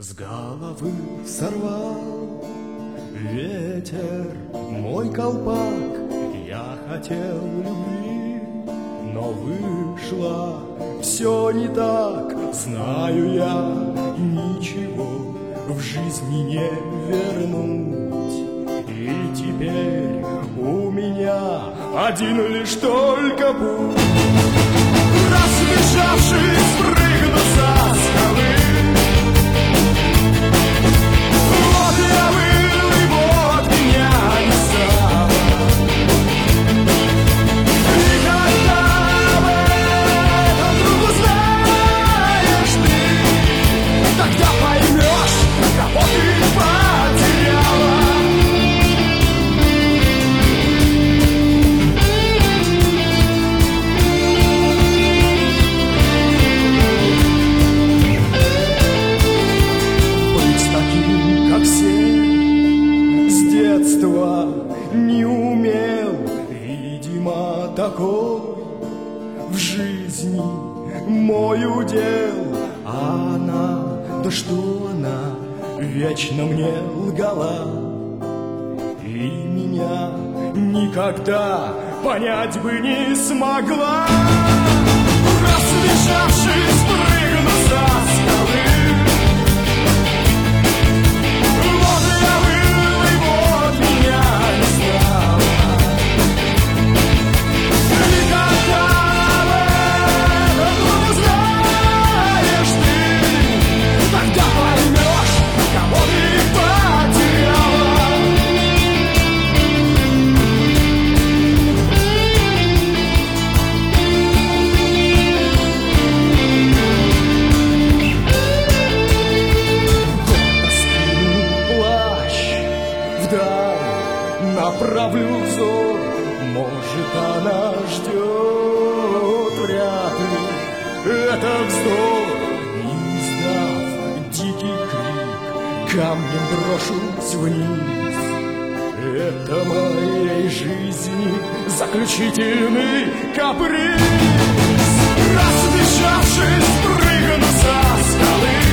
С головы сорвал ветер мой колпак. Я хотел любви, но вышло все не так. Знаю я, ничего в жизни не вернуть. И теперь у меня один лишь только путь. Разбежавшись, прыгну со скалы. Вот я был, и вот меня не стало. И когда об этом вдруг узнаешь ты, тогда поймешь, кого ты потеряла. Как все с детства не умел, видимо, такой в жизни мой удел. А она, да что она, вечно мне лгала, и меня никогда понять бы не смогла. Разбежавшись, прыгну со скалы. Направлю взор, может, она ждет, вряд ли это вздох. И издав дикий крик, камнем брошусь вниз. Это моей жизни заключительный каприз. Разбежавшись, прыгну со скалы.